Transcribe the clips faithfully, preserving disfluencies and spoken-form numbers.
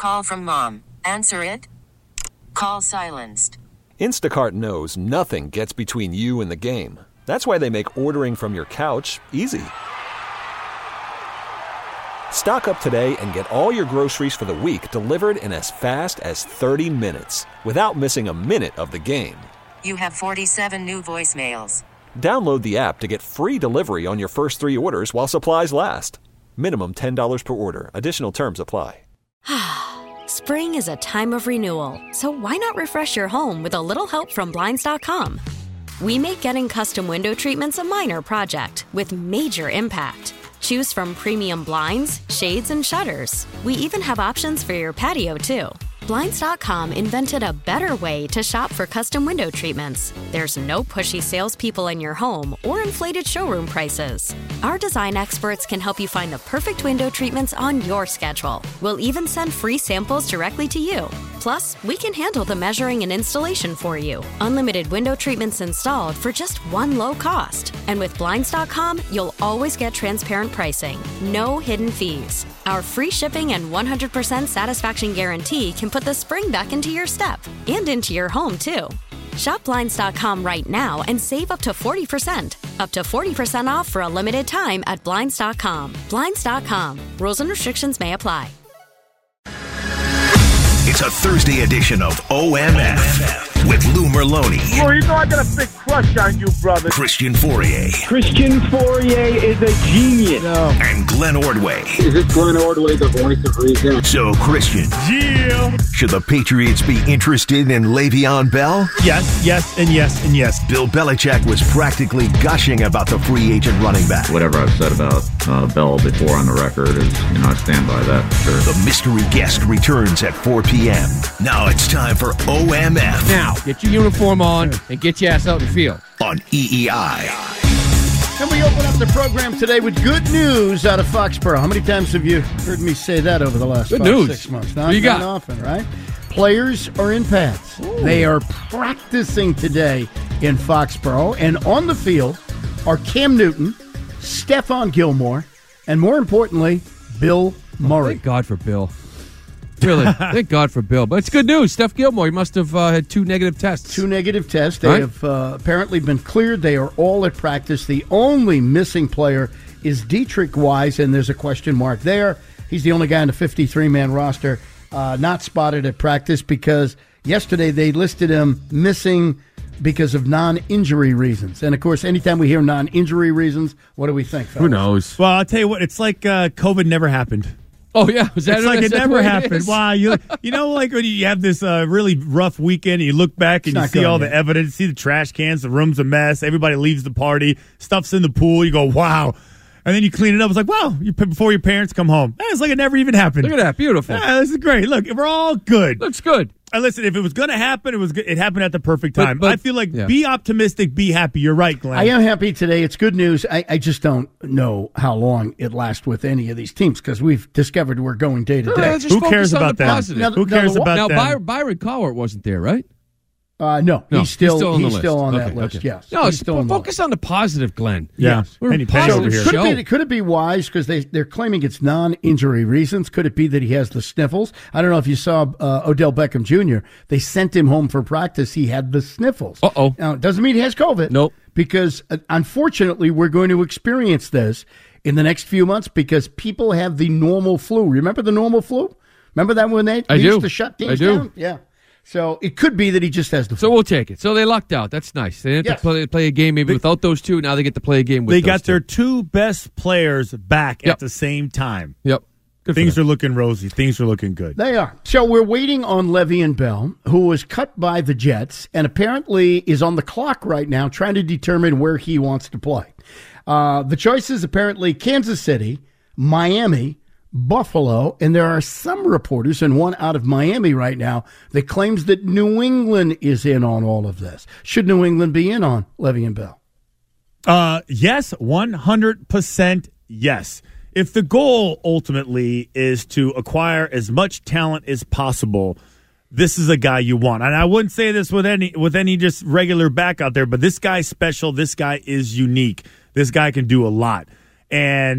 call from mom. Answer it. Call silenced. Instacart knows nothing gets between you and the game. That's why they make ordering from your couch easy. Stock up today and get all your groceries for the week delivered in as fast as thirty minutes without missing a minute of the game. You have forty-seven new voicemails. Download the app to get free delivery on your first three orders while supplies last. Minimum ten dollars per order. Additional terms apply. Spring is a time of renewal, so why not refresh your home with a little help from Blinds dot com? We make getting custom window treatments a minor project with major impact. Choose from premium blinds, shades, and shutters. We even have options for your patio, too. Blinds dot com invented a better way to shop for custom window treatments. There's no pushy salespeople in your home or inflated showroom prices. Our design experts can help you find the perfect window treatments on your schedule. We'll even send free samples directly to you. Plus, we can handle the measuring and installation for you. Unlimited window treatments installed for just one low cost. And with Blinds dot com, you'll always get transparent pricing. No hidden fees. Our free shipping and one hundred percent satisfaction guarantee can put the spring back into your step and into your home, too. Shop Blinds dot com right now and save up to forty percent. Up to forty percent off for a limited time at Blinds dot com. Blinds dot com. Rules and restrictions may apply. It's a Thursday edition of O M F with Lou Merloni. Oh, you know I got a big crush on you, brother. Christian Fourier. Christian Fourier is a genius. No. And Glenn Ordway. Is it Glenn Ordway, the voice of reason? So, Christian. Yeah. Should the Patriots be interested in Le'Veon Bell? Yes, yes, and yes, and yes. Bill Belichick was practically gushing about the free agent running back. Whatever I've said about uh, Bell before on the record is, you know, I stand by that for sure. The mystery guest returns at four p.m. Now it's time for O M F. Now, get your uniform on and get your ass out in the field. On E E I. And we open up the program today with good news out of Foxborough. How many times have you heard me say that over the last good five, news. six months? Not what you very got? often, right? Players are in pads. Ooh. They are practicing today in Foxborough. And on the field are Cam Newton, Stephon Gilmore, and more importantly, Bill Murray. Oh, thank God for Bill. Really, thank God for Bill. But it's good news. Steph Gilmore, he must have uh, had two negative tests. Two negative tests. They right? have uh, apparently been cleared. They are all at practice. The only missing player is Dietrich Wise, and there's a question mark there. He's the only guy on the fifty-three man roster uh, not spotted at practice because yesterday they listed him missing because of non-injury reasons. And, of course, anytime we hear non-injury reasons, what do we think, fellas? Who knows? Well, I'll tell you what. It's like uh, COVID never happened. Oh, yeah. Was that it's like it never it happened. Is? Wow. You, you know, like when you have this uh, really rough weekend and you look back and It's you not see good, all yeah. the evidence, see the trash cans, the room's a mess, everybody leaves the party, stuff's in the pool, you go, wow. And then you clean it up. It's like, wow, you, before your parents come home. Eh, it's like it never even happened. Look at that. Beautiful. Yeah, this is great. Look, we're all good. Looks good. And listen, if it was going to happen, it was good. It happened at the perfect time. But, but, I feel like yeah. be optimistic, be happy. You're right, Glenn. I am happy today. It's good news. I, I just don't know how long it lasts with any of these teams because we've discovered we're going day to No, day. no, just Who focus cares on about the that? positive. Now, Who now, cares the- about Now, that? Byron, Byron Cowart wasn't there, right? Uh, no, No, he's still he's still on the he's still list. on that Okay, list. okay. Yes, No, he's it's, still on the focus list. on the positive, Glenn. Yeah. Yes. We're Penny a Penny positive over here. Could Show. it, be, could it be Wise because they, they're claiming it's non-injury reasons? Could it be that he has the sniffles? I don't know if you saw uh, Odell Beckham Junior They sent him home for practice. He had the sniffles. Uh-oh. Now, it doesn't mean he has COVID. Nope. Because, uh, unfortunately, we're going to experience this in the next few months because people have the normal flu. Remember the normal flu? Remember that when they, they I do. used to shut things I do. down? Yeah. So it could be that he just has the flu. So we'll take it. So they lucked out. That's nice. They didn't have Yes. to play, play a game maybe They- without those two. Now they get to play a game with They those got two. their two best players back Yep. at the same time. Yep. Good for Things them. are looking rosy. Things are looking good. They are. So we're waiting on Le'Veon Bell, who was cut by the Jets and apparently is on the clock right now trying to determine where he wants to play. Uh, the choices apparently Kansas City, Miami, Buffalo, and there are some reporters, and one out of Miami right now, that claims that New England is in on all of this. Should New England be in on Le'Veon Bell? Uh, yes, one hundred percent yes. If the goal ultimately is to acquire as much talent as possible, this is a guy you want. And I wouldn't say this with any with any just regular back out there, but this guy's special. This guy is unique. This guy can do a lot. And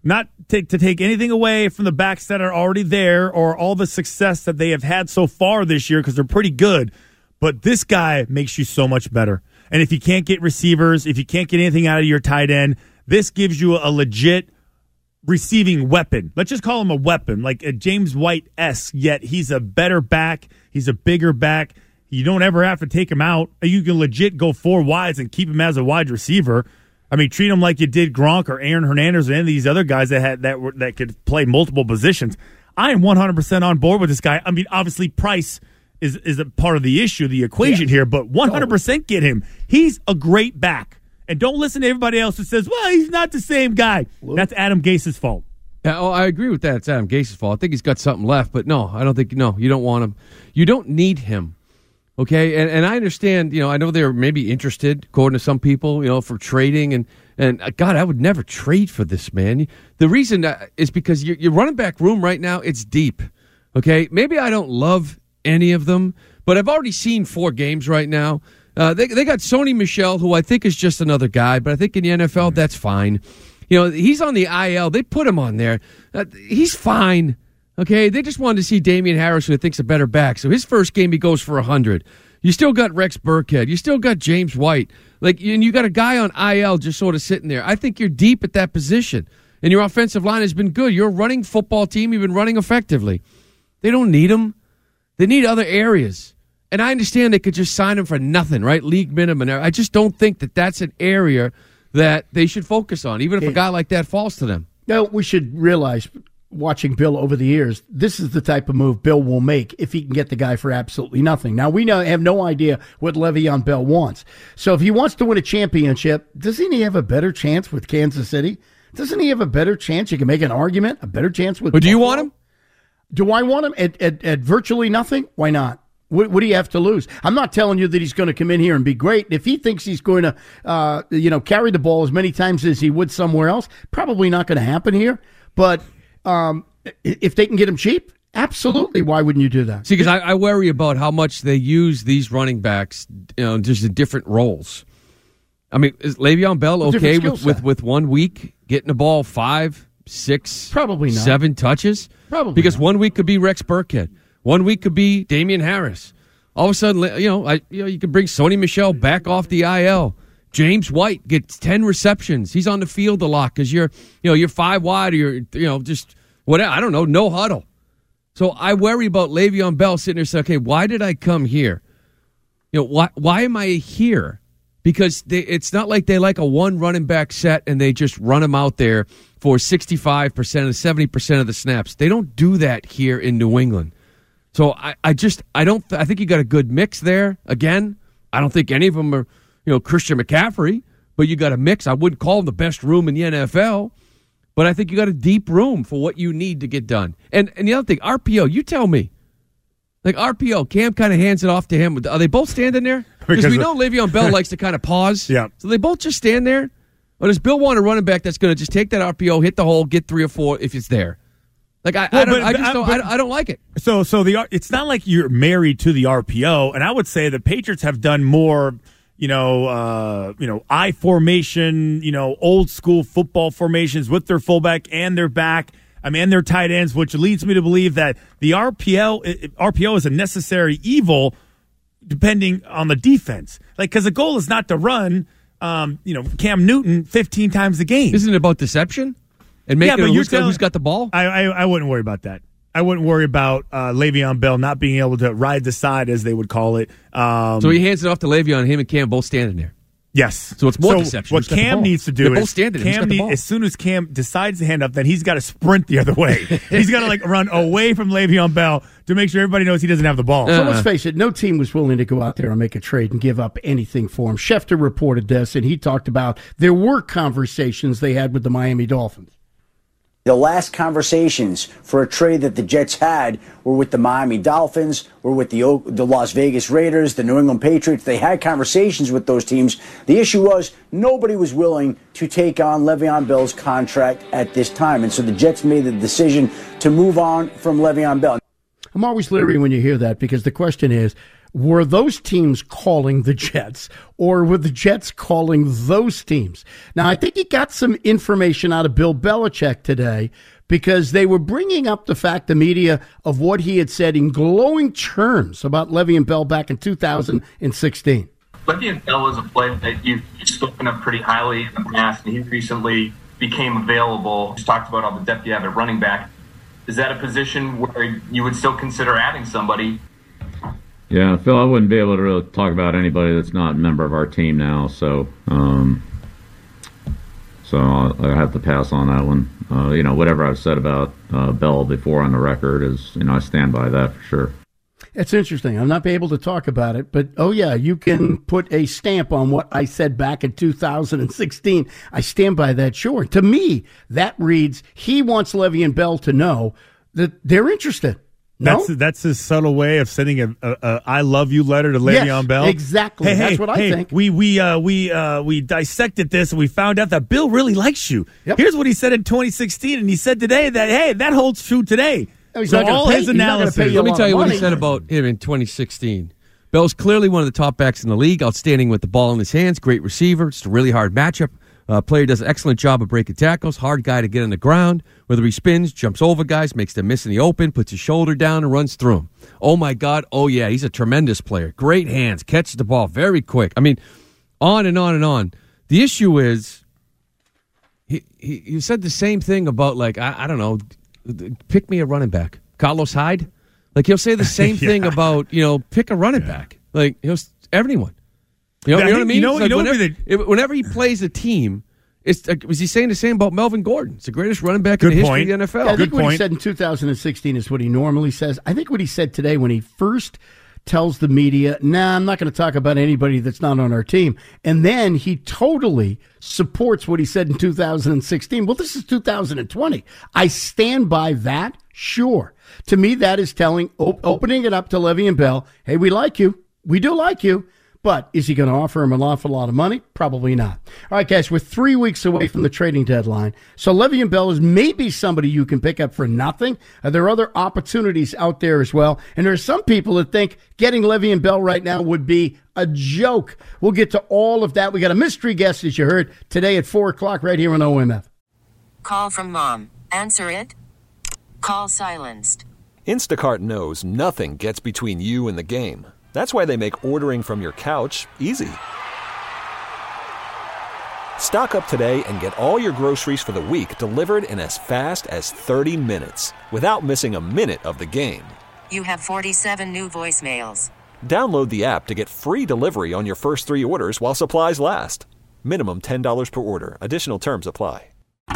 not take, to take anything away from the backs that are already there or all the success that they have had so far this year because they're pretty good. But this guy makes you so much better. And if you can't get receivers, if you can't get anything out of your tight end, this gives you a legit receiving weapon. Let's just call him a weapon, like a James White-esque, yet he's a better back. He's a bigger back. You don't ever have to take him out. You can legit go four wides and keep him as a wide receiver. I mean, treat him like you did Gronk or Aaron Hernandez or any of these other guys that had that were, that could play multiple positions. I am one hundred percent on board with this guy. I mean, obviously, price is is a part of the issue, the equation yes. here, but one hundred percent get him. He's a great back. And don't listen to everybody else who says, well, he's not the same guy. Luke. That's Adam Gase's fault. Yeah, oh, I agree with that. It's Adam Gase's fault. I think he's got something left, but no, I don't think, no, you don't want him. You don't need him, okay? And and I understand, you know, I know they're maybe interested, according to some people, you know, for trading. And, and uh, God, I would never trade for this, man. The reason uh, is because your, your running back room right now, it's deep, okay? Maybe I don't love any of them, but I've already seen four games right now. Uh, they they got Sony Michel, who I think is just another guy, but I think in the N F L, that's fine. You know, he's on the I L. They put him on there. Uh, he's fine, okay? They just wanted to see Damian Harris, who I think's a better back. So his first game, he goes for one hundred. You still got Rex Burkhead. You still got James White. Like, and you got a guy on I L just sort of sitting there. I think you're deep at that position, and your offensive line has been good. You're a running football team. You've been running effectively. They don't need him. They need other areas. And I understand they could just sign him for nothing, right? League minimum. I just don't think that that's an area that they should focus on, even if a guy like that falls to them. Now, we should realize, watching Bill over the years, this is the type of move Bill will make if he can get the guy for absolutely nothing. Now, we know, have no idea what Le'Veon Bell wants. So if he wants to win a championship, doesn't he have a better chance with Kansas City? Doesn't he have a better chance? You can make an argument, a better chance with But do Buffalo? you want him? Do I want him at, at, at virtually nothing? Why not? What, what do you have to lose? I'm not telling you that he's going to come in here and be great. If he thinks he's going to, uh, you know, carry the ball as many times as he would somewhere else, probably not going to happen here. But um, if they can get him cheap, absolutely. Why wouldn't you do that? See, because I, I worry about how much they use these running backs, you know, just in different roles. I mean, is Le'Veon Bell okay with, with, with one week getting the ball five, six, probably not. seven touches? Probably because not. one week could be Rex Burkhead. One week could be Damian Harris. All of a sudden, you know, I, you know, you can bring Sony Michel back off the I L. James White gets ten receptions. He's on the field a lot because you're, you know, you're five wide or you're, you know, just whatever. I don't know, no huddle. So I worry about Le'Veon Bell sitting there saying, okay, why did I come here? You know, why why am I here? Because they, it's not like they like a one running back set and they just run him out there for sixty-five percent or seventy percent of the snaps. They don't do that here in New England. So I, I just I don't I think you got a good mix there. Again, I don't think any of them are, you know, Christian McCaffrey, but you got a mix. I wouldn't call them the best room in the N F L, but I think you got a deep room for what you need to get done. And and the other thing, R P O, you tell me. Like R P O, Cam kind of hands it off to him. Are they both standing there? Because we know Le'Veon Bell likes to kind of pause. Yeah. So they both just stand there? Or does Bill want a running back that's going to just take that R P O, hit the hole, get three or four if it's there? Like I, well, I, don't, but, I just don't, but, I, I don't like it. So, so the it's not like you're married to the R P O, and I would say the Patriots have done more, you know, uh, you know, I formation, you know, old school football formations with their fullback and their back, I mean, and their tight ends, which leads me to believe that the R P O R P O is a necessary evil, depending on the defense. Like, because the goal is not to run, um, you know, Cam Newton fifteen times a game. Isn't it about deception? And make yeah, it but who's, telling, got, who's got the ball? I, I I wouldn't worry about that. I wouldn't worry about uh, Le'Veon Bell not being able to ride the side, as they would call it. Um, so he hands it off to Le'Veon, and him and Cam both standing there. Yes. So it's more so deception. What Cam needs to do They're is both Cam need, as soon as Cam decides to hand up, then he's got to sprint the other way. He's got to like run away from Le'Veon Bell to make sure everybody knows he doesn't have the ball. So let's face it, no team was willing to go out there and make a trade and give up anything for him. Schefter reported this, and he talked about there were conversations they had with the Miami Dolphins. The last conversations for a trade that the Jets had were with the Miami Dolphins, were with the, the Las Vegas Raiders, the New England Patriots. They had conversations with those teams. The issue was nobody was willing to take on Le'Veon Bell's contract at this time. And so the Jets made the decision to move on from Le'Veon Bell. I'm always leery when you hear that because the question is, were those teams calling the Jets, or were the Jets calling those teams? Now, I think he got some information out of Bill Belichick today, because they were bringing up the fact, the media, of what he had said in glowing terms about Le'Veon Bell back in two thousand sixteen. Le'Veon Bell is a player that you've spoken of pretty highly in the past, and he recently became available. You talked about all the depth you have at running back. Is that a position where you would still consider adding somebody? Yeah, Phil, I wouldn't be able to really talk about anybody that's not a member of our team now, so um, so I'll, I have to pass on that one. Uh, you know, whatever I've said about uh, Bell before on the record is, you know, I stand by that for sure. It's interesting. I'm not able to talk about it, but, oh, yeah, you can put a stamp on what I said back in two thousand sixteen. I stand by that, sure. To me, that reads, he wants Le'Veon Bell to know that they're interested. No? That's, that's his subtle way of sending a, a, a I love you letter to Le'Veon yes, Bell. Exactly. Hey, That's hey, what I hey, think. We we uh, we uh, we dissected this and we found out that Bill really likes you. Yep. Here's what he said in twenty sixteen, and he said today that hey, that holds true today. No, he's so not gonna all pay, his analysis. Let me tell you what he said about him in twenty sixteen. Bell's clearly one of the top backs in the league, outstanding with the ball in his hands, great receiver. It's a really hard matchup. Uh, player does an excellent job of breaking tackles, hard guy to get on the ground, whether he spins, jumps over guys, makes them miss in the open, puts his shoulder down and runs through them. Oh, my God. Oh, yeah, he's a tremendous player. Great hands, catches the ball very quick. I mean, on and on and on. The issue is, he, he, he said the same thing about, like, I, I don't know, pick me a running back. Carlos Hyde? Like, he'll say the same yeah. thing about, you know, pick a running yeah. back. Like, he'll everyone. You know, you know what I mean? You know, like you know whenever, the, it, whenever he plays a team, it's like, was he saying the same about Melvin Gordon? It's the greatest running back in the history of the N F L. Yeah, I think Good what point. he said in two thousand sixteen is what he normally says. I think what he said today when he first tells the media, nah, I'm not going to talk about anybody that's not on our team. And then he totally supports what he said in two thousand sixteen. Well, this is two thousand twenty. I stand by that, sure. To me, that is telling, op- opening it up to Le'Veon Bell, hey, we like you. We do like you. But is he going to offer him an awful lot of money? Probably not. All right, guys, we're three weeks away from the trading deadline. So Le'Veon Bell is maybe somebody you can pick up for nothing. Are there other opportunities out there as well? And there are some people that think getting Le'Veon Bell right now would be a joke. We'll get to all of that. We got a mystery guest, as you heard, today at four o'clock right here on O M F. Call from mom. Answer it. Call silenced. Instacart knows nothing gets between you and the game. That's why they make ordering from your couch easy. Stock up today and get all your groceries for the week delivered in as fast as thirty minutes without missing a minute of the game. You have forty-seven new voicemails. Download the app to get free delivery on your first three orders while supplies last. Minimum ten dollars per order. Additional terms apply.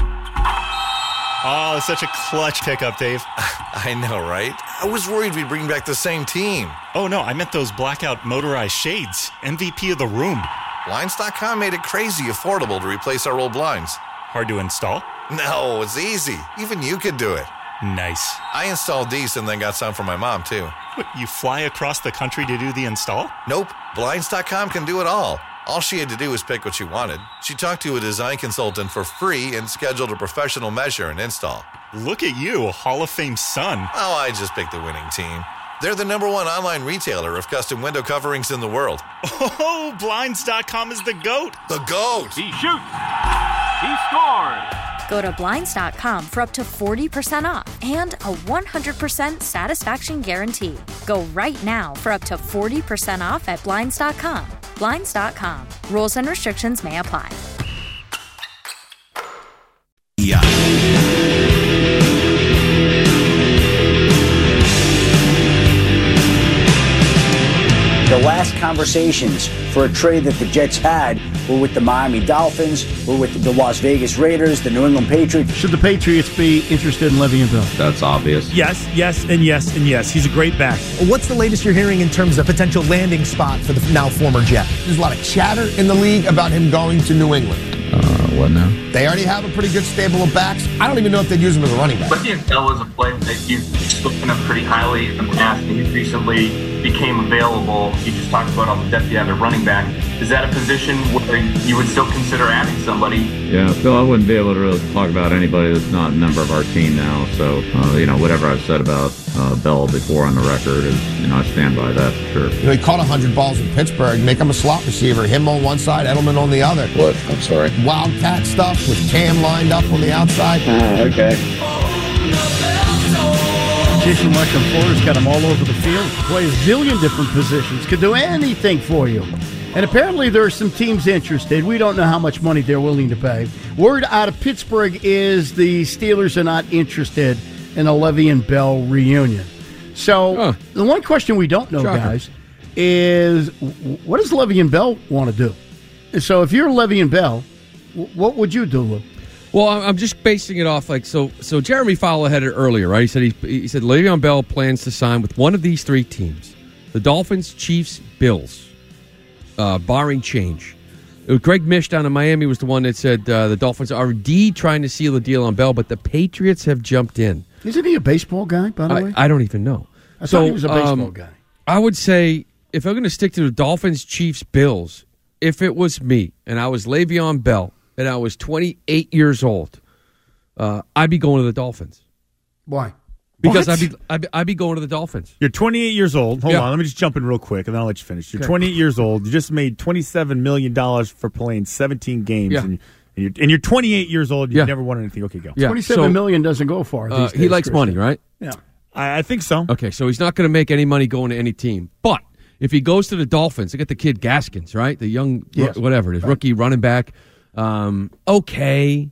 Oh, such a clutch pickup, Dave. I know, right? I was worried we'd bring back the same team. Oh, no, I meant those blackout motorized shades. M V P of the room. Blinds dot com made it crazy affordable to replace our old blinds. Hard to install? No, it's easy. Even you could do it. Nice. I installed these and then got some for my mom, too. What, you fly across the country to do the install? Nope. Blinds dot com can do it all. All she had to do was pick what she wanted. She talked to a design consultant for free and scheduled a professional measure and install. Look at you, a Hall of Fame son. Oh, I just picked the winning team. They're the number one online retailer of custom window coverings in the world. Oh, Blinds dot com is the GOAT. The GOAT. He shoots. He scores. Go to Blinds dot com for up to forty percent off and a one hundred percent satisfaction guarantee. Go right now for up to forty percent off at Blinds dot com. Blinds dot com. Rules and restrictions may apply. Yeah. The last conversations for a trade that the Jets had were with the Miami Dolphins, were with the Las Vegas Raiders, the New England Patriots. Should the Patriots be interested in Le'Veon Bell? That's obvious. Yes, yes, and yes, and yes. He's a great back. What's the latest you're hearing in terms of potential landing spot for the now former Jet? There's a lot of chatter in the league about him going to New England. Uh, what now? They already have a pretty good stable of backs. I don't even know if they'd use him as a running back. Le'Veon Bell is a player that you've spoken of pretty highly in the past, and he recently became available. You just talked about all the depth you have at running back. Is that a position where you would still consider adding somebody? Yeah, Phil, I wouldn't be able to really talk about anybody that's not a member of our team now. So, uh, you know, whatever I've said about uh, Bell before on the record, and you know I stand by that for sure. You know, he caught one hundred balls in Pittsburgh. Make him a slot receiver. Him on one side, Edelman on the other. What? I'm sorry. Wildcat stuff with Cam lined up on the outside. Uh, okay. Jason Washington Florida's got him all over the field. Play a zillion different positions. Could do anything for you. And apparently there are some teams interested. We don't know how much money they're willing to pay. Word out of Pittsburgh is the Steelers are not interested in a Le'Veon Bell reunion. So huh. the one question we don't know, Shocker. guys, is what does Le'Veon Bell want to do? So if you're Le'Veon Bell, what would you do, Lou? Well, I'm just basing it off like so. So Jeremy Fowler had it earlier, right? He said he, he said Le'Veon Bell plans to sign with one of these three teams: the Dolphins, Chiefs, Bills, uh, barring change. It was Greg Mish down in Miami was the one that said uh, the Dolphins are indeed trying to seal a deal on Bell, but the Patriots have jumped in. Isn't he a baseball guy, by the I, way? I don't even know. I so, thought he was a baseball um, guy. I would say if I'm going to stick to the Dolphins, Chiefs, Bills, if it was me and I was Le'Veon Bell and I was twenty-eight years old, uh, I'd be going to the Dolphins. Why? Because What? I'd be, I'd be I'd be going to the Dolphins. You're twenty-eight years old. Hold Yeah. on, let me just jump in real quick, and then I'll let you finish. You're Okay. twenty-eight years old. You just made twenty-seven million dollars for playing seventeen games, Yeah. and, and, you're, and you're twenty-eight years old. You've Yeah. never won anything. Okay, go. Yeah. Twenty-seven so, million doesn't go far. Uh, These he days, likes Christian. money, right? Yeah. I, I think so. Okay, so he's not going to make any money going to any team. But if he goes to the Dolphins, they got the kid Gaskins, right? The young, Yes. whatever it is, Right. rookie running back. Um, okay,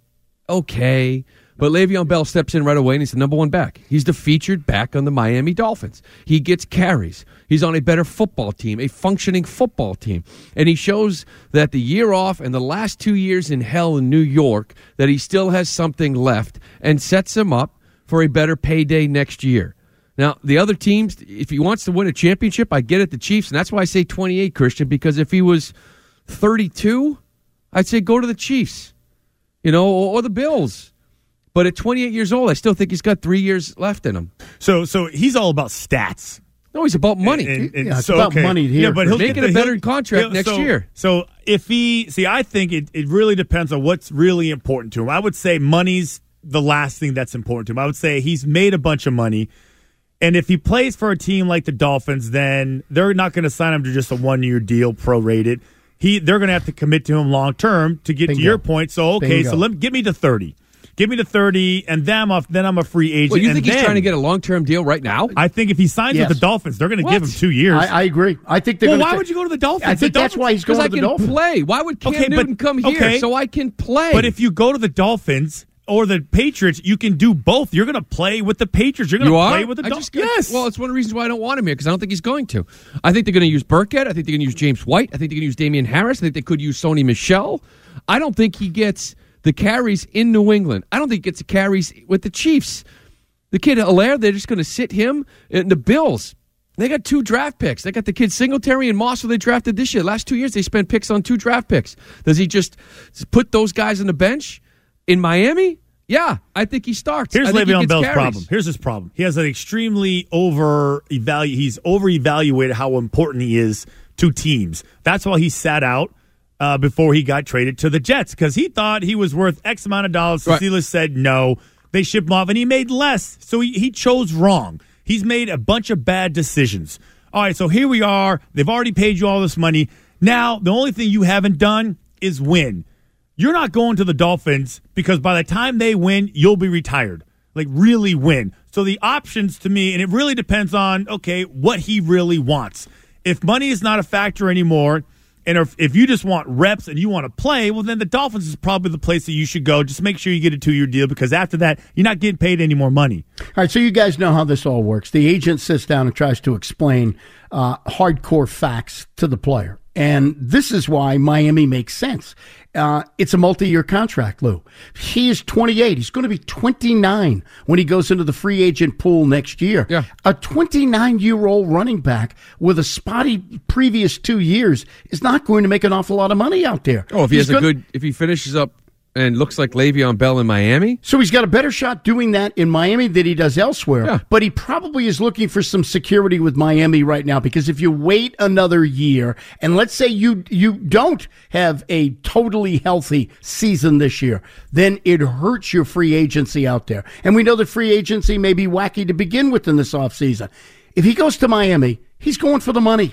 okay. But Le'Veon Bell steps in right away, and he's the number one back. He's the featured back on the Miami Dolphins. He gets carries. He's on a better football team, a functioning football team. And he shows that the year off and the last two years in hell in New York, that he still has something left and sets him up for a better payday next year. Now, the other teams, if he wants to win a championship, I get it, the Chiefs. And that's why I say twenty-eight, Christian, because if he was thirty-two, I'd say go to the Chiefs, you know, or, or the Bills. But at twenty-eight years old, I still think he's got three years left in him. So, so he's all about stats. No, he's about money. And, and Yeah, it's so, about okay. money here. Yeah, but he'll Making get the, a better he'll- contract he'll- next so- year. So if he see, I think it, it really depends on what's really important to him. I would say money's the last thing that's important to him. I would say he's made a bunch of money, and if he plays for a team like the Dolphins, then they're not going to sign him to just a one year deal, prorated. He they're going to have to commit to him long term to get Bingo. to your point. So okay, Bingo. so let give me to thirty. Give me to thirty, and then I'm, off, then I'm a free agent. Well, you and think he's then- trying to get a long-term deal right now? I think if he signs Yes. with the Dolphins, they're going to What? give him two years. I, I agree. I think they're well, going why to. would you go to the Dolphins? I think The that's Dolphins- why he's going Because I to the can Dolphins. play. Why would Cam Okay, but- Newton come here okay. so I can play? But if you go to the Dolphins or the Patriots, you can do both. You're going to play with the Patriots. You're going you to are? play with the I Dolphins. just, Yes. Well, it's one of the reasons why I don't want him here because I don't think he's going to. I think they're going to use Burkhead. I think they're going to use James White. I think they're going to use Damian Harris. I think they could use Sony Michel. I don't think he gets the carries in New England. I don't think he gets the carries with the Chiefs. The kid Allaire, they're just going to sit him. And the Bills, they got two draft picks. They got the kid Singletary and Moss who they drafted this year. Last two years, they spent picks on two draft picks. Does he just put those guys on the bench in Miami? Yeah, I think he starts. Here's I think he Le'Veon gets Bell's carries. problem. Here's his problem. He has an extremely over evalu. He's over evaluated how important he is to teams. That's why he sat out uh, before he got traded to the Jets because he thought he was worth X amount of dollars. The Right. Steelers said no. They shipped him off, and he made less. So he, he chose wrong. He's made a bunch of bad decisions. All right, so here we are. They've already paid you all this money. Now, the only thing you haven't done is win. You're not going to the Dolphins because by the time they win, you'll be retired. Like, really win. So the options to me, and it really depends on, okay, what he really wants. If money is not a factor anymore, and if, if you just want reps and you want to play, well, then the Dolphins is probably the place that you should go. Just make sure you get a two-year deal because after that, you're not getting paid any more money. All right, so you guys know how this all works. The agent sits down and tries to explain uh, hardcore facts to the player. And this is why Miami makes sense. Uh, it's a multi-year contract, Lou. He is twenty-eight. He's going to be twenty-nine when he goes into the free agent pool next year. Yeah. A twenty-nine-year-old running back with a spotty previous two years is not going to make an awful lot of money out there. Oh, if he He's has a gonna- good, if he finishes up and looks like Le'Veon Bell in Miami. So he's got a better shot doing that in Miami than he does elsewhere. Yeah. But he probably is looking for some security with Miami right now, because if you wait another year, and let's say you you don't have a totally healthy season this year, then it hurts your free agency out there. And we know that free agency may be wacky to begin with in this offseason. If he goes to Miami, he's going for the money.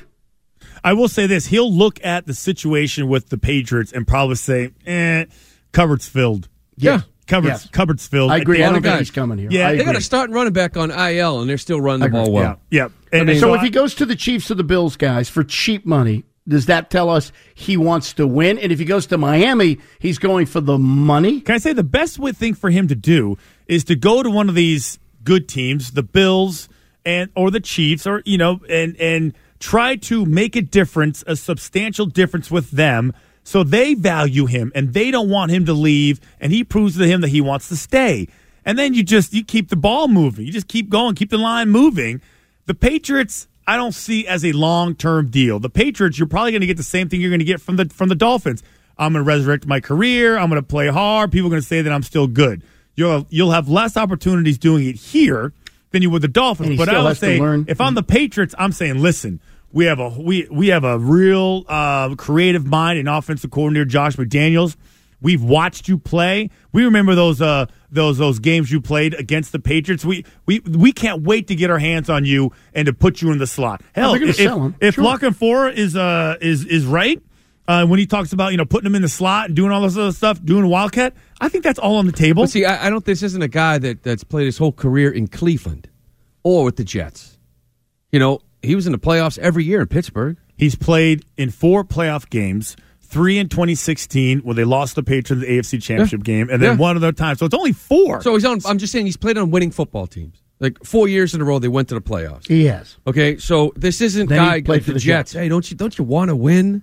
I will say this. He'll look at the situation with the Patriots and probably say, eh, cupboard's filled. Yeah. Cupboard's, Yes. cupboard's filled. I agree. At I the don't end of think the- he's coming here. Yeah, I They got agree. a starting running back on I L, and they're still running the I agree. ball well. Yeah. yeah. And I mean, So so if he goes to the Chiefs or the Bills, guys, for cheap money, does that tell us he wants to win? And if he goes to Miami, he's going for the money? Can I say the best way thing for him to do is to go to one of these good teams, the Bills and or the Chiefs, or you know, and and try to make a difference, a substantial difference with them, so they value him and they don't want him to leave, and he proves to him that he wants to stay. And then you just you keep the ball moving, you just keep going, keep the line moving. The Patriots, I don't see as a long-term deal. The Patriots, you're probably going to get the same thing you're going to get from the from the Dolphins. I'm going to resurrect my career. I'm going to play hard. People are going to say that I'm still good. You'll you'll have less opportunities doing it here than you would the Dolphins. And he But I still would has to say, learn. if I'm the Patriots, I'm saying, listen, we have a we we have a real uh, creative mind and offensive coordinator Josh McDaniels. We've watched you play. We remember those uh, those those games you played against the Patriots. We we we can't wait to get our hands on you and to put you in the slot. Hell, they're gonna if, sell him. if Sure. La Canfora is uh is is right uh, when he talks about you know putting him in the slot and doing all this other stuff, doing a Wildcat, I think that's all on the table. But see, I, I don't. This isn't a guy that, that's played his whole career in Cleveland or with the Jets. You know, he was in the playoffs every year in Pittsburgh. He's played in four playoff games, three in twenty sixteen when they lost the Patriots the A F C Championship Yeah. game, and then Yeah. one other time. So it's only four. So he's on. I'm just saying he's played on winning football teams. Like four years in a row, they went to the playoffs. He has. Okay, so this isn't Then he guy played like for the, the Jets. Jets. Hey, don't you don't you want to win?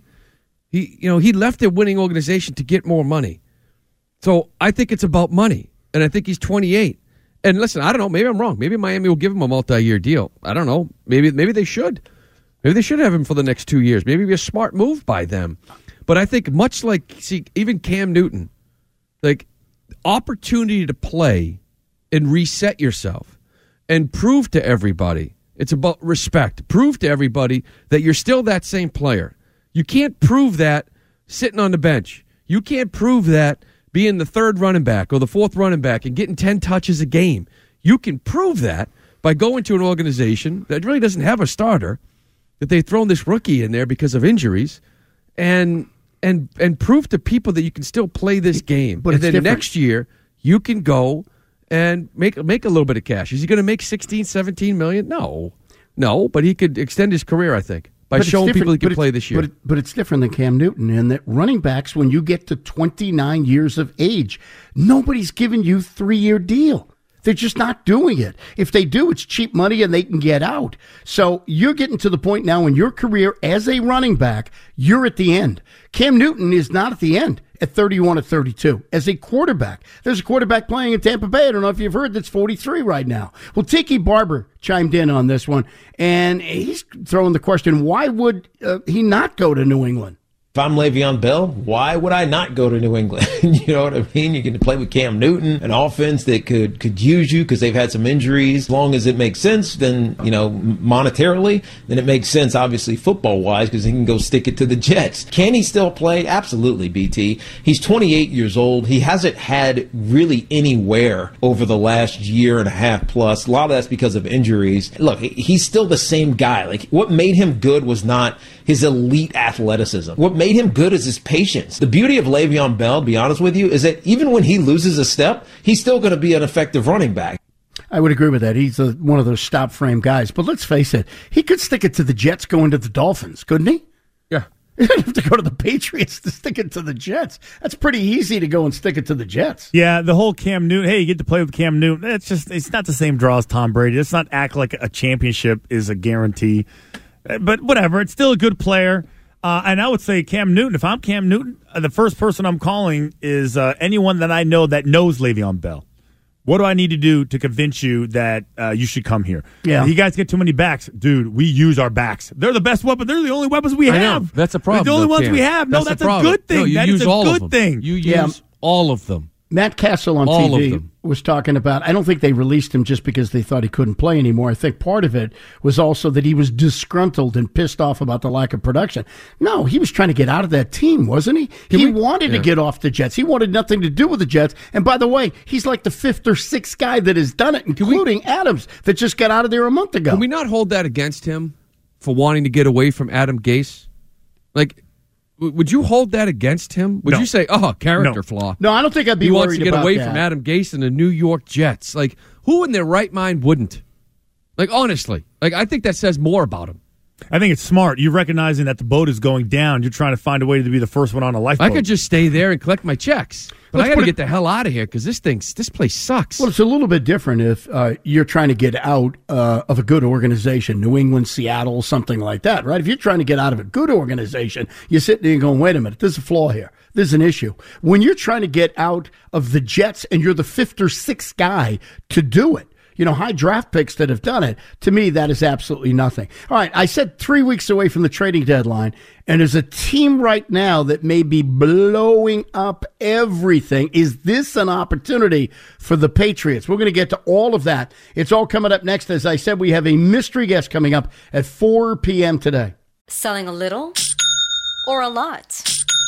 He you know he left their winning organization to get more money. So I think it's about money, and I think he's twenty-eight. And listen, I don't know. Maybe I'm wrong. Maybe Miami will give him a multi-year deal. I don't know. Maybe maybe they should. Maybe they should have him for the next two years. Maybe it'd be a smart move by them. But I think much like see even Cam Newton, like opportunity to play and reset yourself and prove to everybody. It's about respect. Prove to everybody that you're still that same player. You can't prove that sitting on the bench. You can't prove that being the third running back or the fourth running back and getting ten touches a game. You can prove that by going to an organization that really doesn't have a starter, that they've thrown this rookie in there because of injuries, and and and prove to people that you can still play this game. But and it's then different. next year you can go and make make a little bit of cash. Is he going to make sixteen, seventeen million? No. No, but he could extend his career, I think, by But it's showing different- people he but can it's- play this year. But, it, but it's different than Cam Newton in that running backs, when you get to twenty-nine years of age, nobody's giving you three-year deal. They're just not doing it. If they do, it's cheap money and they can get out. So you're getting to the point now in your career as a running back, you're at the end. Cam Newton is not at the end at thirty-one or thirty-two. As a quarterback, there's a quarterback playing in Tampa Bay. I don't know if you've heard, that's forty-three right now. Well, Tiki Barber chimed in on this one, and he's throwing the question, why would uh, he not go to New England? If I'm Le'Veon Bell, why would I not go to New England? You know what I mean? You get to play with Cam Newton, an offense that could could use you because they've had some injuries. As long as it makes sense, then, you know, monetarily, then it makes sense, obviously, football-wise, because he can go stick it to the Jets. Can he still play? Absolutely, B T. He's twenty-eight years old. He hasn't had really anywhere over the last year and a half plus. A lot of that's because of injuries. Look, he- he's still the same guy. Like, what made him good was not his elite athleticism. What made him good is his patience. The beauty of Le'Veon Bell, to be honest with you, is that even when he loses a step, he's still going to be an effective running back. I would agree with that. He's a, one of those stop frame guys. But let's face it, he could stick it to the Jets going to the Dolphins, couldn't he? Yeah. He didn't have to go to the Patriots to stick it to the Jets. That's pretty easy to go and stick it to the Jets. Yeah, the whole Cam Newton. Hey, you get to play with Cam Newton. It's just it's not the same draw as Tom Brady. Let's not act like a championship is a guarantee. But whatever, it's still a good player. Uh, and I would say Cam Newton. If I'm Cam Newton, uh, the first person I'm calling is uh, anyone that I know that knows Le'Veon Bell. What do I need to do to convince you that uh, you should come here? Yeah. You guys get too many backs. Dude, we use our backs. They're the best weapon. They're the only weapons we I know. have. That's a problem. They're the only though, ones Cam. we have. No, that's, that's the a problem. good thing. No, you that use is a all good of them. thing. You use Yeah. All of them. Matt Castle on All T of V them. was talking about, I don't think they released him just because they thought he couldn't play anymore. I think part of it was also that he was disgruntled and pissed off about the lack of production. No, he was trying to get out of that team, wasn't he? Can he we- wanted yeah. to get off the Jets. He wanted nothing to do with the Jets. And by the way, he's like the fifth or sixth guy that has done it, including Adams, that just got out of there a month ago. Can we not hold that against him for wanting to get away from Adam Gase? Like, w- would you hold that against him? Would No. you say, oh, character No. flaw? No, I don't think I'd be he wants worried to get about away that. from Adam Gase and the New York Jets. Like, who in their right mind wouldn't? Like, honestly, like I think that says more about him. I think it's smart. You're recognizing that the boat is going down. You're trying to find a way to be the first one on a lifeboat. I could just stay there and collect my checks, but Let's I got to put it- get the hell out of here because this thing, this place sucks. Well, it's a little bit different if uh, you're trying to get out uh, of a good organization, New England, Seattle, something like that, right? If you're trying to get out of a good organization, you're sitting there and going, wait a minute, there's a flaw here. There's an issue. When you're trying to get out of the Jets and you're the fifth or sixth guy to do it, you know, high draft picks that have done it, to me, that is absolutely nothing. All right, I said three weeks away from the trading deadline, and there's a team right now that may be blowing up everything. Is this an opportunity for the Patriots? We're going to get to all of that. It's all coming up next. As I said, we have a mystery guest coming up at four p.m. today. Selling a little or a lot?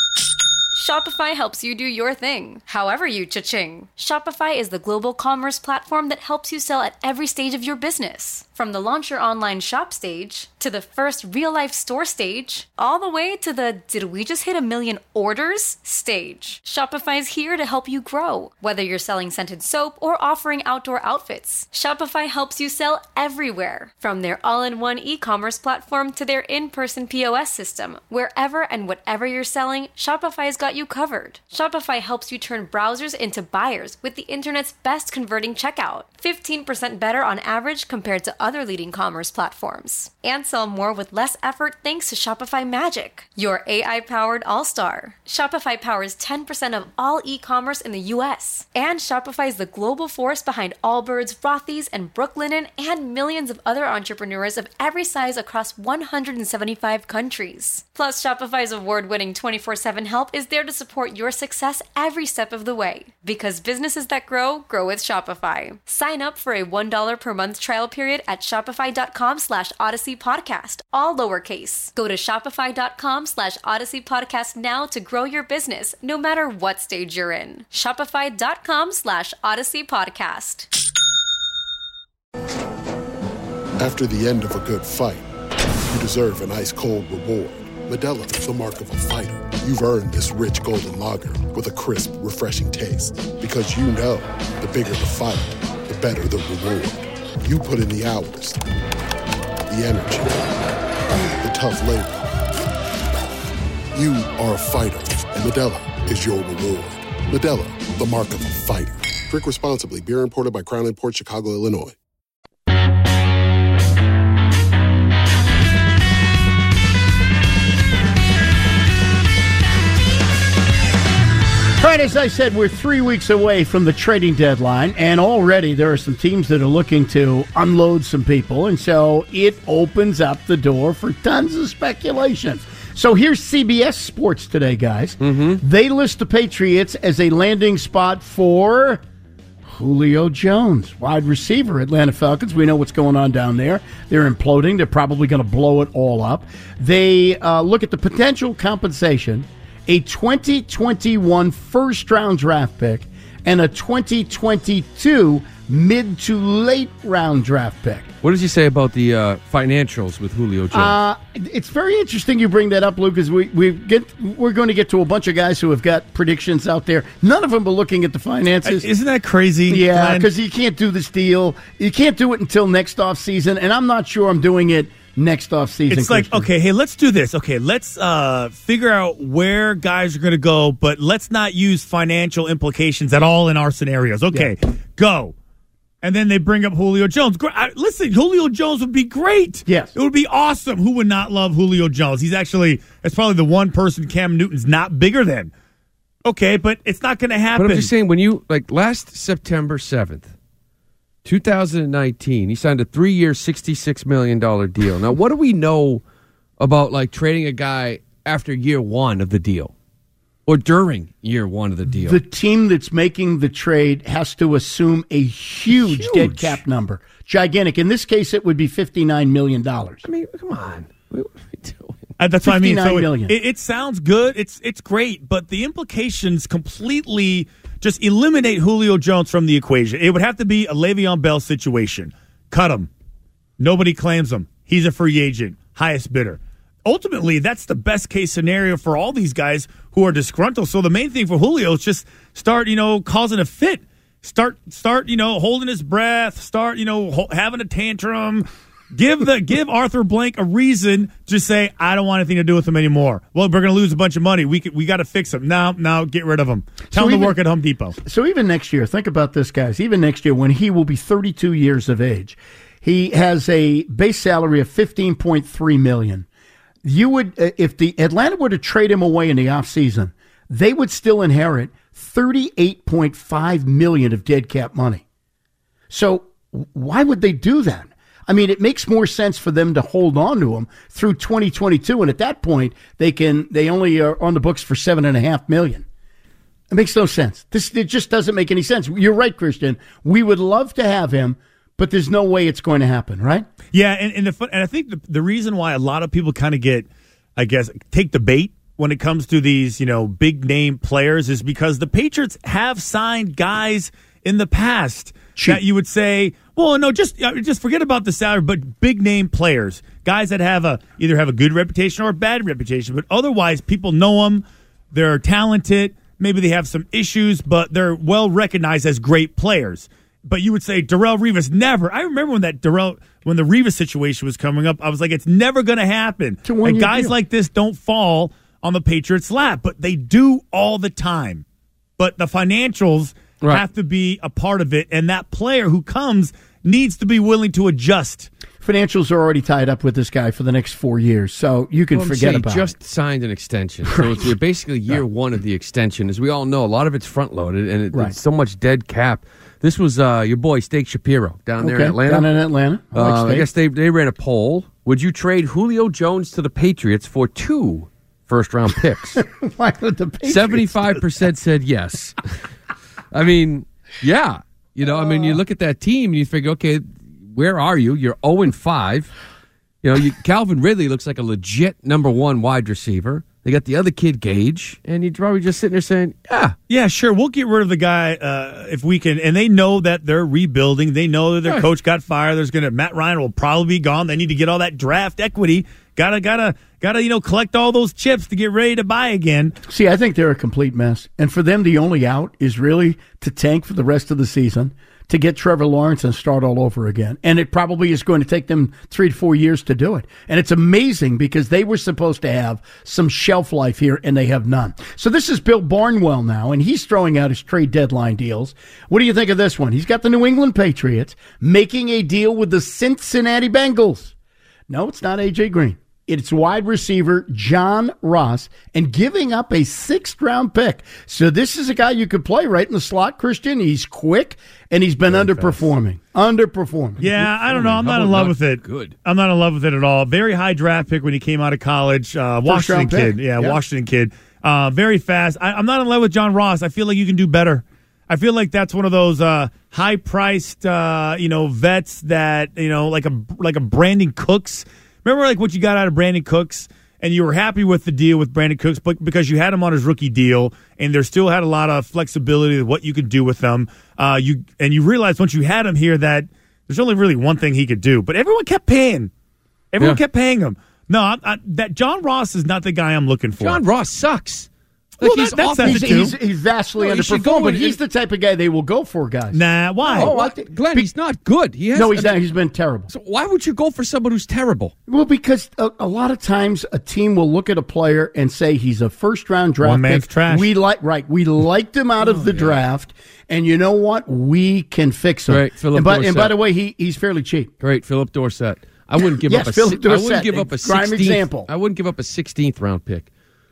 Shopify helps you do your thing, however you cha-ching. Shopify is the global commerce platform that helps you sell at every stage of your business. From the launch your online shop stage, to the first real-life store stage, all the way to the did we just hit a million orders stage. Shopify's here to help you grow. Whether you're selling scented soap or offering outdoor outfits, Shopify helps you sell everywhere. From their all-in-one e-commerce platform to their in-person P O S system, wherever and whatever you're selling, Shopify's got you covered. Shopify helps you turn browsers into buyers with the internet's best converting checkout. fifteen percent better on average compared to other leading commerce platforms. And sell more with less effort thanks to Shopify Magic, your A I-powered all-star. Shopify powers ten percent of all e-commerce in the U S. And Shopify is the global force behind Allbirds, Rothy's, and Brooklinen, and millions of other entrepreneurs of every size across one hundred seventy-five countries. Plus, Shopify's award-winning twenty-four seven help is there to support your success every step of the way. Because businesses that grow, grow with Shopify. Sign up for a one dollar per month trial period at shopify.com slash Odyssey Podcast, all lowercase. Go to shopify.com slash Odyssey Podcast now to grow your business, no matter what stage you're in. Shopify.com slash Odyssey Podcast. After the end of a good fight, you deserve an ice-cold reward. Modelo is the mark of a fighter. You've earned this rich golden lager with a crisp, refreshing taste. Because you know, the bigger the fight, the better the reward. You put in the hours, the energy, the tough labor. You are a fighter, and Modelo is your reward. Modelo, the mark of a fighter. Drink responsibly. Beer imported by Crown Imports, Chicago, Illinois. All right, as I said, we're three weeks away from the trading deadline, and already there are some teams that are looking to unload some people, and so it opens up the door for tons of speculation. So here's C B S Sports today, guys. Mm-hmm. They list the Patriots as a landing spot for Julio Jones, wide receiver, Atlanta Falcons. We know what's going on down there. They're imploding. They're probably going to blow it all up. They uh, look at the potential compensation, a twenty twenty-one first-round draft pick, and a twenty twenty-two mid to late round draft pick. What does he say about the uh, financials with Julio Jones? Uh, it's very interesting you bring that up, Luke, because we, we get, we're going to get to a bunch of guys who have got predictions out there. None of them are looking at the finances. Isn't that crazy? Yeah, Glenn? because you can't do this deal. You can't do it until next offseason, and I'm not sure I'm doing it next offseason. It's like, okay, hey, let's do this. Okay, let's uh, figure out where guys are going to go, but let's not use financial implications at all in our scenarios. Okay, yeah. Go. And then they bring up Julio Jones. Listen, Julio Jones would be great. Yes. It would be awesome. Who would not love Julio Jones? He's actually, it's probably the one person Cam Newton's not bigger than. Okay, but it's not going to happen. But I'm just saying, when you, like last September seventh, two thousand nineteen, he signed a three-year, sixty-six million dollars deal. Now, what do we know about, like, trading a guy after year one of the deal? or during year one of the deal. The team that's making the trade has to assume a huge, huge. dead cap number. Gigantic. In this case, it would be fifty-nine million dollars. I mean, come on. What are we doing? Uh, that's what I mean. So million. It, it sounds good. It's it's great, but the implications completely just eliminate Julio Jones from the equation. It would have to be a Le'Veon Bell situation. Cut him. Nobody claims him. He's a free agent. Highest bidder. Ultimately, that's the best case scenario for all these guys who are disgruntled. So the main thing for Julio is just start, you know, causing a fit. Start, start, you know, holding his breath. Start, you know, ho- having a tantrum. Give the give Arthur Blank a reason to say, I don't want anything to do with him anymore. Well, we're going to lose a bunch of money. We we got to fix him. Now, now get rid of him. Tell so him even, to work at Home Depot. So even next year, think about this, guys. Even next year, when he will be thirty-two years of age, he has a base salary of fifteen point three million dollars. You would, if the Atlanta were to trade him away in the offseason, they would still inherit thirty-eight point five million dollars of dead cap money. So why would they do that? I mean, it makes more sense for them to hold on to him through twenty twenty-two, and at that point, they can they only are on the books for seven and a half million. It makes no sense. This it just doesn't make any sense. You're right, Christian. We would love to have him, but there's no way it's going to happen, right? Yeah, and and, the, and I think the, the reason why a lot of people kind of get, I guess, take the bait when it comes to these, you know, big name players is because the Patriots have signed guys in the past Cheap. that you would say, well, no, just just forget about the salary, but big name players, guys that have a either have a good reputation or a bad reputation, but otherwise people know them, they're talented, maybe they have some issues, but they're well recognized as great players. But you would say Darrelle Revis, never. I remember when that Darrelle, when the Revis situation was coming up, I was like, it's never going to happen. And guys deal. like this don't fall on the Patriots' lap, but they do all the time. But the financials right. have to be a part of it, and that player who comes needs to be willing to adjust. Financials are already tied up with this guy for the next four years, so you can well, forget he about just it. just signed an extension, so it's basically year right. one of the extension. As we all know, a lot of it's front-loaded, and it, right. it's so much dead cap. This was uh, your boy, Steak Shapiro, down okay. there in Atlanta. Down in Atlanta. I, like uh, I guess they, they ran a poll. Would you trade Julio Jones to the Patriots for two first-round picks? Why would the Patriots? seventy-five percent said yes. I mean, yeah. You know, uh, I mean, you look at that team and you figure, okay, where are you? You're oh and five. You know, you, Calvin Ridley looks like a legit number one wide receiver. They got the other kid, Gage, and you're probably just sitting there saying, yeah. Yeah, sure, we'll get rid of the guy uh, if we can. And they know that they're rebuilding. They know that their right. coach got fired. There's gonna Matt Ryan will probably be gone. They need to get all that draft equity. Gotta, gotta, gotta, you know, collect all those chips to get ready to buy again. See, I think they're a complete mess. And for them, the only out is really to tank for the rest of the season, to get Trevor Lawrence and start all over again. And it probably is going to take them three to four years to do it. And it's amazing because they were supposed to have some shelf life here, and they have none. So this is Bill Barnwell now, and he's throwing out his trade deadline deals. What do you think of this one? He's got the New England Patriots making a deal with the Cincinnati Bengals. No, it's not A J Green. It's wide receiver John Ross and giving up a sixth-round pick. So this is a guy you could play right in the slot, Christian. He's quick, and he's been Very underperforming. Fast. Underperforming. Yeah, I don't know. I'm not in love with it. Good. I'm not in love with it at all. Very high draft pick when he came out of college. Uh, Washington kid. Yeah, yep. Washington kid. Uh, very fast. I, I'm not in love with John Ross. I feel like you can do better. I feel like that's one of those uh, high-priced, uh, you know, vets that, you know, like a like a Brandon Cooks. Remember, like, what you got out of Brandon Cooks, and you were happy with the deal with Brandon Cooks, but because you had him on his rookie deal, and there still had a lot of flexibility of what you could do with them. Uh, you and you realized once you had him here that there's only really one thing he could do. But everyone kept paying. Everyone yeah. kept paying him. No, I, I, that John Ross is not the guy I'm looking for. John Ross sucks. Like well, he's, that, that he's, he's, he's vastly no, underperformed, but he's the type of guy they will go for, guys. Nah, why? Oh, I th- Glenn, he's not good. He has, no, he's I not. mean, He's been terrible. So why would you go for someone who's terrible? Well, because a, a lot of times a team will look at a player and say he's a first-round draft One man's pick. Trash. We like right. We liked him out of oh, the yeah. draft, and you know what? We can fix him. Great, Philip and, by, Dorsett. and by the way, he he's fairly cheap. Great, Philip Dorsett. I wouldn't give yes, up a. Philip I Dorsett, wouldn't give up a prime example. I wouldn't give up a sixteenth round pick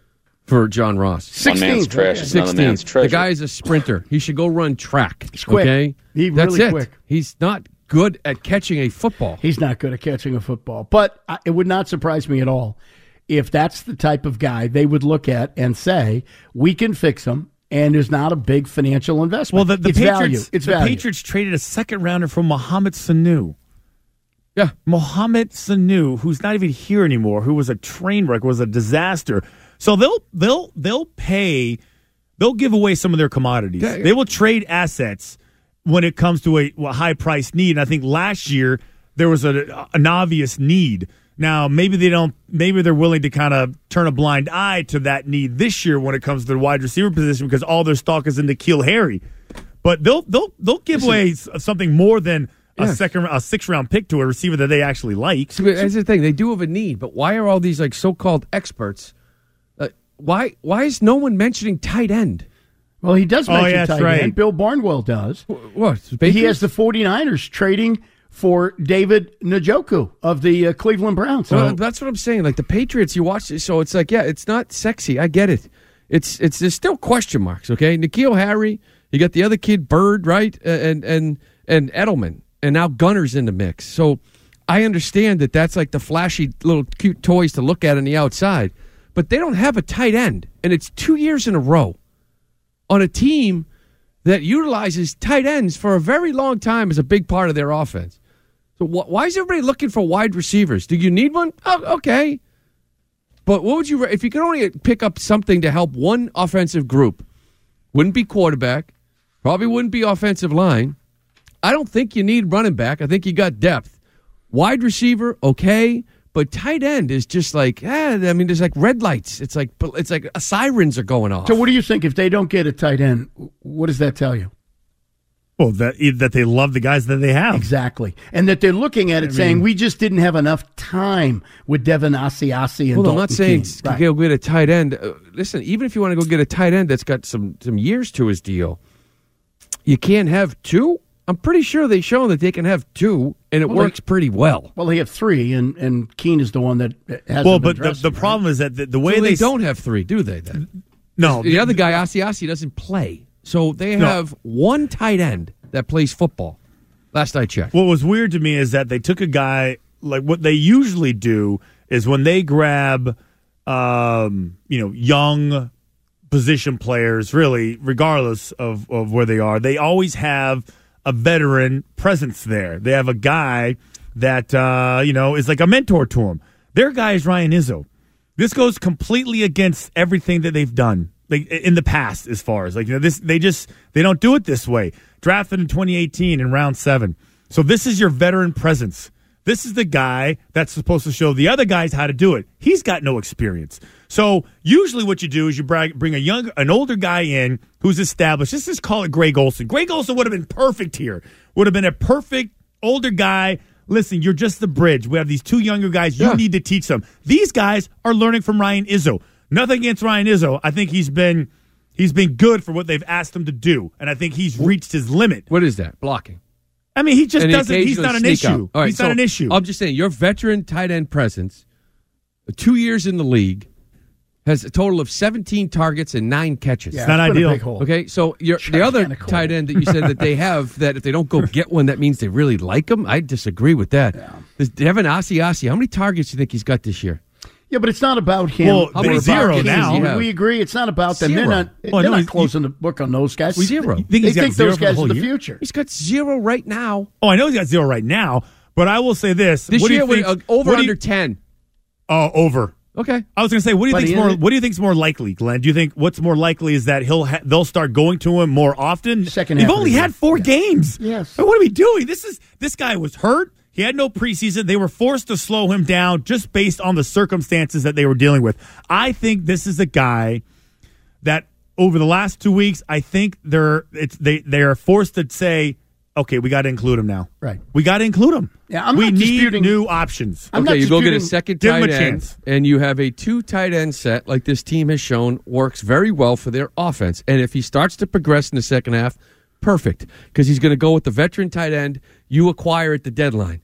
for John Ross. sixteenth. One man's trash is another man's treasure. The guy is a sprinter. He should go run track. He's quick. Okay? He's That's really it. quick. He's not good at catching a football. He's not good at catching a football. But uh, it would not surprise me at all if that's the type of guy they would look at and say, we can fix him, and there's not a big financial investment. Well, the, the it's Patriots, value. It's the value. Patriots traded a second rounder for Mohamed Sanu. Yeah, Mohamed Sanu, who's not even here anymore, who was a train wreck, was a disaster. So they'll they'll they'll pay, they'll give away some of their commodities. Yeah, yeah. They will trade assets when it comes to a, a high price need. And I think last year there was a, an obvious need. Now maybe they don't. Maybe they're willing to kind of turn a blind eye to that need this year when it comes to the wide receiver position because all their stock is in N'Keal Harry. But they'll they'll they'll give Listen, away something more than a yes. second, a six round pick to a receiver that they actually like. So, that's the thing; they do have a need, but why are all these like so-called experts? Uh, why why is no one mentioning tight end? Well, he does Oh, mention yeah, tight that's right. end. Bill Barnwell does. What? He has the 49ers trading for David Njoku of the uh, Cleveland Browns. Well, that's what I'm saying. Like the Patriots, you watch it, so it's like, yeah, it's not sexy. I get it. It's it's there's still question marks. Okay, N'Keal Harry, you got the other kid Bird, right, and and and Edelman, and now Gunner's in the mix. So I understand that that's like the flashy little cute toys to look at on the outside, but they don't have a tight end, and it's two years in a row on a team that utilizes tight ends for a very long time as a big part of their offense. So wh- why is everybody looking for wide receivers? Do you need one? Oh, okay. But what would you, if you could only pick up something to help one offensive group, wouldn't be quarterback, probably wouldn't be offensive line. I don't think you need running back. I think you got depth. Wide receiver, okay. But tight end is just like, eh, I mean, there's like red lights. It's like, it's like sirens are going off. So what do you think if they don't get a tight end? What does that tell you? Well, that that they love the guys that they have. Exactly. And that they're looking at it I mean, saying, we just didn't have enough time with Devin Asiasi and Well, Dalton I'm not saying Keene. Right. go get a tight end. Uh, listen, even if you want to go get a tight end that's got some, some years to his deal, you can't have two? I'm pretty sure they've shown that they can have two, and it Well, works they- pretty well. Well, they have three, and, and Keene is the one that hasn't Well, been but the, dressed the yet, problem is that the, the way So they, they don't have three, do they? Then no, the other guy, Asiasi, doesn't play. So they No. have one tight end that plays football. Last I checked. What was weird to me is that they took a guy, like what they usually do is when they grab, um, you know, young position players, really, regardless of, of where they are, they always have a veteran presence there. They have a guy that, uh, you know, is like a mentor to him. Their guy is Ryan Izzo. This goes completely against everything that they've done. Like in the past, as far as like you know, this they just they don't do it this way. Drafted in twenty eighteen in round seven, so this is your veteran presence. This is the guy that's supposed to show the other guys how to do it. He's got no experience. So usually, what you do is you bring a young, an older guy in who's established. Let's just call it Greg Olsen. Greg Olsen would have been perfect here. Would have been a perfect older guy. Listen, you're just the bridge. We have these two younger guys. You Yeah. need to teach them. These guys are learning from Ryan Izzo. Nothing against Ryan Izzo. I think he's been he's been good for what they've asked him to do, and I think he's reached his limit. What is that? Blocking. I mean, he just And the doesn't. He's occasional not an sneak issue. out. All right, he's so not an issue. I'm just saying, your veteran tight end presence, two years in the league, has a total of seventeen targets and nine catches. Yeah, It's not it's been a ideal. big hole. Okay, so your, the other Gigantic hole. tight end that you said that they have, that if they don't go get one, that means they really like him. I disagree with that. This Devin Asiasi, how many targets do you think he's got this year? Yeah, but it's not about him. Well, or they're about zero Keene. now. Yeah. We agree it's not about them. They're Zero. not, Well, they're no, not you- closing the book on those guys. Zero. You think They he's got think zero those for the guys are whole the year? future. He's got zero right now. Oh, I know he's got zero right now, but I will say this: This what do year, you think, with, uh, over what do you- under ten. Oh, over. Okay. I was going to say, what do you But think's he more? is- What do you think's more likely, Glenn? Do you think what's more likely is that he'll ha- they'll start going to him more often? Second They've half of only the had year. four Yeah. games. Yes. What are we doing? This is this guy was hurt. He had no preseason. They were forced to slow him down just based on the circumstances that they were dealing with. I think this is a guy that over the last two weeks, I think they're it's they they are forced to say, okay, we got to include him now. Right. We got to include him. Yeah, I'm we not need disputing- new options. I'm okay, not you go get a disputing- second Give him tight a end, chance. and you have a two tight end set like this team has shown works very well for their offense. And if he starts to progress in the second half, perfect, because he's going to go with the veteran tight end you acquire at the deadline.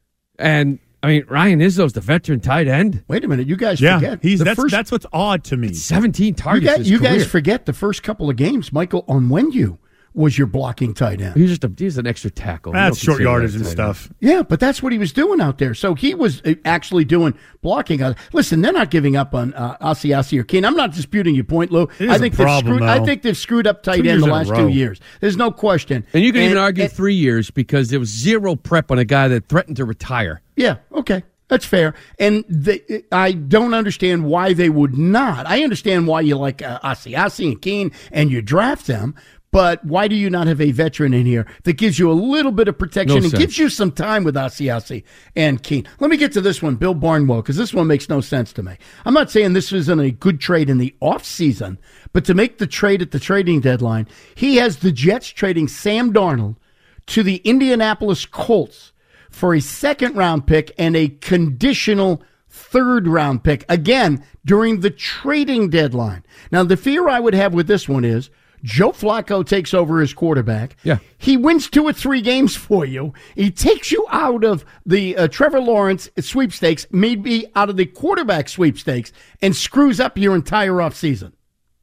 And I mean, Ryan Izzo's the veteran tight end. Wait a minute, you guys Yeah, forget. he's the that's first, that's what's odd to me. seventeen you targets. guys, his you guys career. forget the first couple of games. Michael Onwenu was your blocking tight end. He's just a, he's an extra tackle. That's short yardage and stuff. Yeah, but that's what he was doing out there. So he was actually doing blocking. Listen, they're not giving up on uh, Asiasi or Keene. I'm not disputing your point, Lou. I think they've problem, screwed. I think they've screwed up tight end the last two years. There's no question. And you can and, even argue and, three years because there was zero prep on a guy that threatened to retire. Yeah. Okay. That's fair. And they, I don't understand why they would not. I understand why you like uh, Asiasi and Keene and you draft them. But why do you not have a veteran in here that gives you a little bit of protection No and sense. gives you some time with Asiasi and Keene? Let me get to this one, Bill Barnwell, because this one makes no sense to me. I'm not saying this isn't a good trade in the offseason, but to make the trade at the trading deadline, he has the Jets trading Sam Darnold to the Indianapolis Colts for a second-round pick and a conditional third-round pick, again, during the trading deadline. Now, the fear I would have with this one is Joe Flacco takes over as quarterback. Yeah. He wins two or three games for you. He takes you out of the uh, Trevor Lawrence sweepstakes, maybe out of the quarterback sweepstakes, and screws up your entire offseason.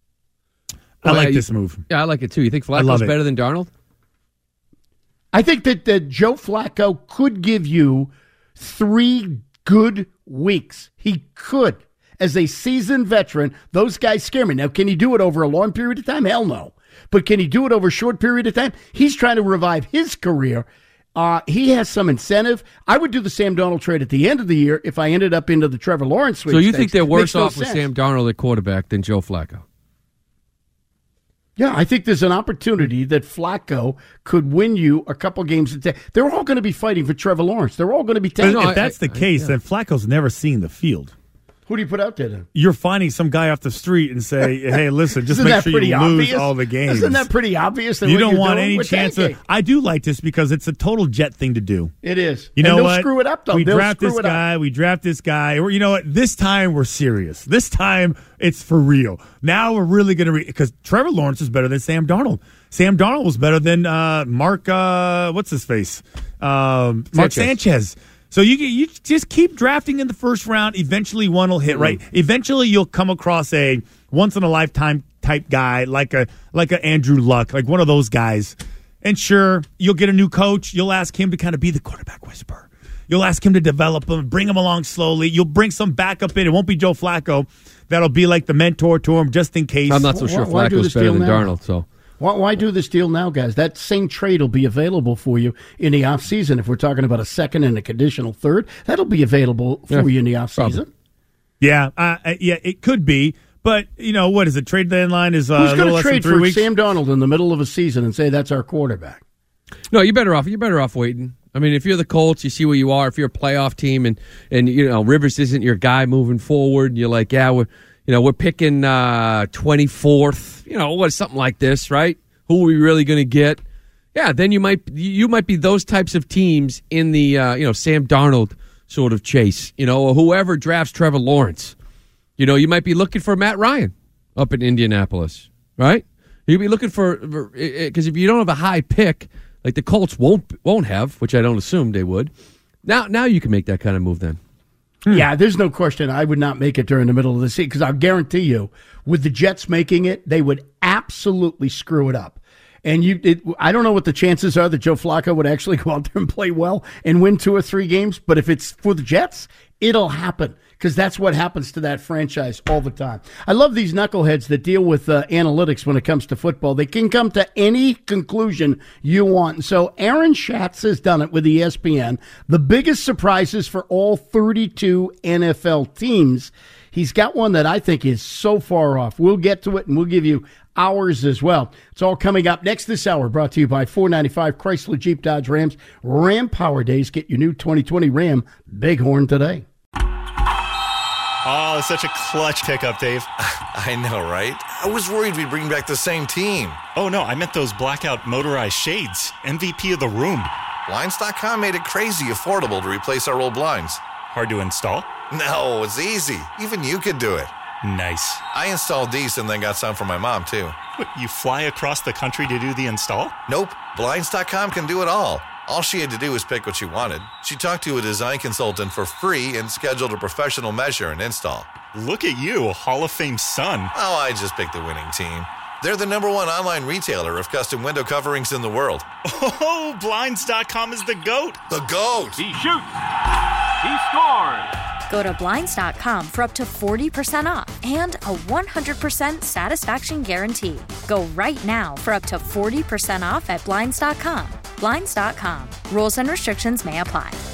I like yeah, this you, move. Yeah, I like it too. You think I Flacco's love it. better than Darnold? I think that, that Joe Flacco could give you three good weeks. He could. As a seasoned veteran, those guys scare me. Now, can he do it over a long period of time? Hell no. But can he do it over a short period of time? He's trying to revive his career. Uh, he has some incentive. I would do the Sam Darnold trade at the end of the year if I ended up into the Trevor Lawrence So sweepstakes. you think they're worse Makes no off with sense. Sam Darnold at quarterback than Joe Flacco? Yeah, I think there's an opportunity that Flacco could win you a couple games. They're all going to be fighting for Trevor Lawrence. They're all going to be But taking. if that's the case, then Flacco's never seen the field. Who do you put out there then? You're finding some guy off the street and say, hey, listen, just Isn't make that sure pretty you lose obvious? all the games. Isn't that pretty obvious? That You what don't you're want doing? any We're chance tanking. of. I do like this because it's a total Jet thing to do. It is. You And know they'll what? screw it up, though. We They'll draft screw this it up. guy. We draft this guy. Or, you know what? This time we're serious. This time it's for real. Now we're really going to re- because Trevor Lawrence is better than Sam Darnold. Sam Darnold was better than uh, Mark. Uh, what's his face? Um, Mark Sanchez. Sanchez. So you you just keep drafting in the first round. Eventually, one will hit. Right. Eventually, you'll come across a once in a lifetime type guy like a like a Andrew Luck, like one of those guys. And sure, you'll get a new coach. You'll ask him to kind of be the quarterback whisperer. You'll ask him to develop him, bring him along slowly. You'll bring some backup in. It won't be Joe Flacco. That'll be like the mentor to him just in case. I'm not so sure Why- why do Flacco's this better deal than now? Darnold. So Why, why do this deal now, guys? That same trade will be available for you in the offseason. If we're talking about a second and a conditional third, that'll be available for Yeah, you in the offseason. probably. Yeah, uh, uh, yeah, it could be. But, you know, what is it? Trade deadline is uh, a Who's little going to less than trade three for weeks. Sam Darnold in the middle of a season and say that's our quarterback? no, you're better off. You're better off waiting. I mean, if you're the Colts, you see where you are. If you're a playoff team, and and you know Rivers isn't your guy moving forward, you're like, yeah, we're you know we're picking uh, twenty-fourth. You know what? Something like this, right? Who are we really going to get? Yeah, then you might you might be those types of teams in the uh, you know Sam Darnold sort of chase, you know, or whoever drafts Trevor Lawrence. You know, you might be looking for Matt Ryan up in Indianapolis, right? You'd be looking for because if you don't have a high pick, like the Colts won't won't have, which I don't assume they would. Now, now you can make that kind of move. Then, Yeah, there's no question I would not make it during the middle of the season because I guarantee you, with the Jets making it, they would absolutely screw it up. And you, it, I don't know what the chances are that Joe Flacco would actually go out there and play well and win two or three games. But if it's for the Jets, it'll happen because that's what happens to that franchise all the time. I love these knuckleheads that deal with uh, analytics when it comes to football. They can come to any conclusion you want. And so Aaron Schatz has done it with E S P N. The biggest surprises for all thirty-two N F L teams. He's got one that I think is so far off. We'll get to it, and we'll give you ours as well. It's all coming up next this hour, brought to you by four ninety-five Chrysler Jeep Dodge Rams. Ram Power Days. Get your new twenty twenty Ram Bighorn today. Oh, such a clutch pickup, Dave. I know, right? I was worried we'd bring back the same team. Oh, no, I meant those blackout motorized shades. M V P of the room. Blinds dot com made it crazy affordable to replace our old blinds. Hard to install? No, it's easy. Even you could do it. Nice. I installed these and then got some for my mom, too. What, you fly across the country to do the install? Nope. Blinds dot com can do it all. All she had to do was pick what she wanted. She talked to a design consultant for free and scheduled a professional measure and install. Look at you, a Hall of Fame son. Oh, I just picked the winning team. They're the number one online retailer of custom window coverings in the world. Oh, Blinds dot com is the GOAT. The GOAT. He shoots. He scores. Go to Blinds dot com for up to forty percent off and a one hundred percent satisfaction guarantee. Go right now for up to forty percent off at Blinds dot com. Blinds dot com. Rules and restrictions may apply.